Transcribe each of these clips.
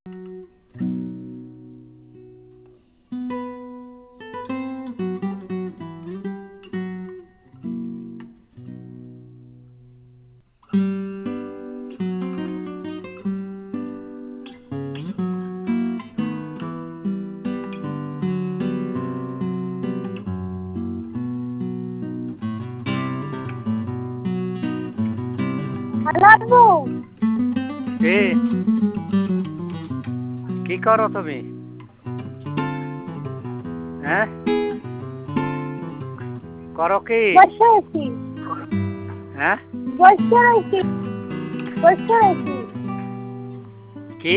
Hello কি করো তুমি? হ্যাঁ, করো কি? বসে আছি। হ্যাঁ, বসে আছি। বসে আছি। কি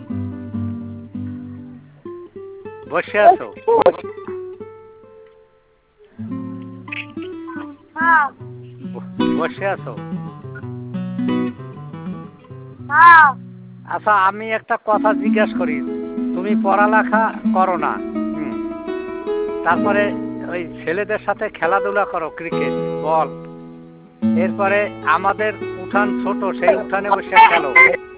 বসে আছো? হ্যাঁ বসে আছো? হ্যাঁ। আচ্ছা, আমি একটা কথা জিজ্ঞেস করি। তুমি পড়ালেখা করো না, তারপরে ওই ছেলেদের সাথে খেলাধুলা করো, ক্রিকেট বল, এরপরে আমাদের উঠান ছোট, সেই উঠানে বসে খেলো।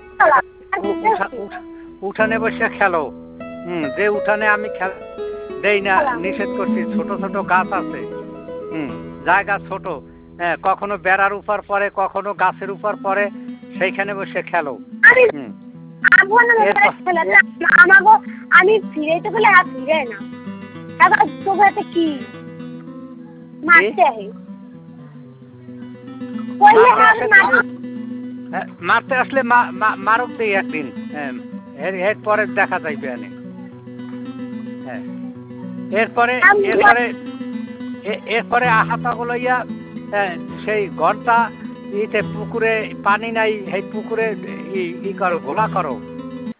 উঠানে বসে খেলো। যে উঠানে আমি দেই না, নিষেধ করছি, ছোট ছোট গাছ আছে, জায়গা ছোট, কখনো বেড়ার উপর পরে, কখনো গাছের উপর পরে, সেইখানে বসে খেলো। আমি ফিরেতে বলে আর ফিরে না, তোকে কি মারতে মারতে আসলে মারক দেই একদিন, এর পরে দেখা যাইবে। হ্যাঁ, এরপরে এরপরে এরপরে হাতা লইয়া সেই ঘন্টা ইতে পুকুরে পানি নাই, সেই পুকুরে ই করো, ঘোলা করো।